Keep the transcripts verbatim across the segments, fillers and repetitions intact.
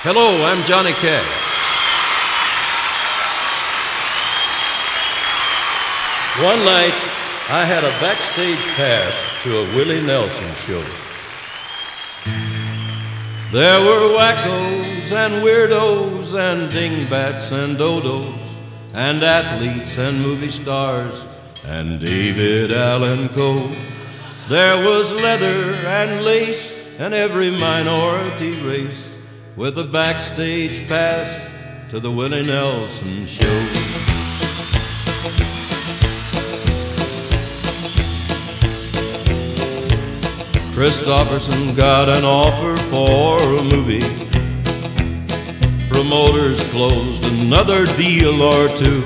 Hello, I'm Johnny Cash. One night, I had a backstage pass to a Willie Nelson show. There were wackos and weirdos and dingbats and dodos and athletes and movie stars and David Allan Coe. There was leather and lace and every minority race with a backstage pass to the Willie Nelson show. Christopherson got an offer for a movie. Promoters closed another deal or two.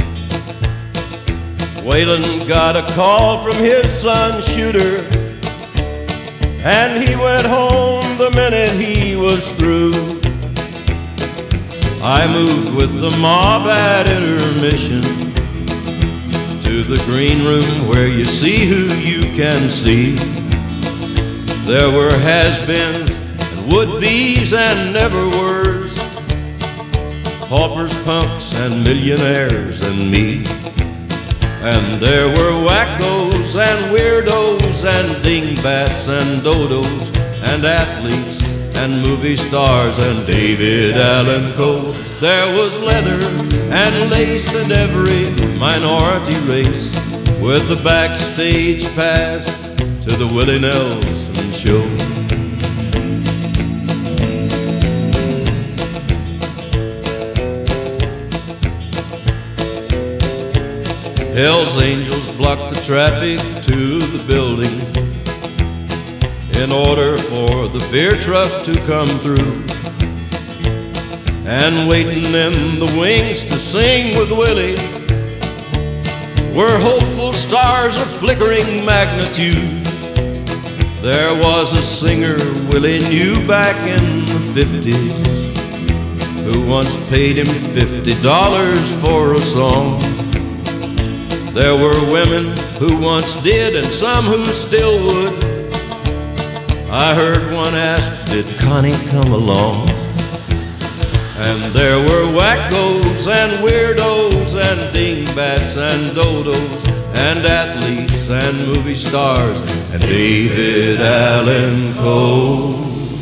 Waylon got a call from his son Shooter, and he went home the minute he was through. I moved with the mob at intermission to the green room where you see who you can see. There were has-beens and would-be's and never-were's, paupers, punks, and millionaires and me. And there were wackos and weirdos and dingbats and dodos and athletes and movie stars and David Allan Coe. There was leather and lace and every minority race with a backstage pass to the Willie Nelson show. Hell's Angels blocked the traffic to the building in order for the beer truck to come through. And waiting in the wings to sing with Willie were hopeful stars of flickering magnitude. There was a singer Willie knew back in the fifties who once paid him fifty dollars for a song. There were women who once did and some who still would. I heard one ask, did Connie come along? And there were wackos and weirdos and dingbats and dodos and athletes and movie stars and David Allan Coe.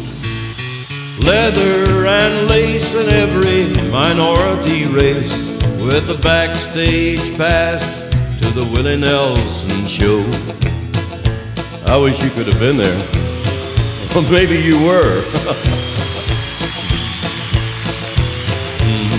Leather and lace and every minority race with a backstage pass to the Willie Nelson show. I wish you could have been there. Well, maybe you were. mm.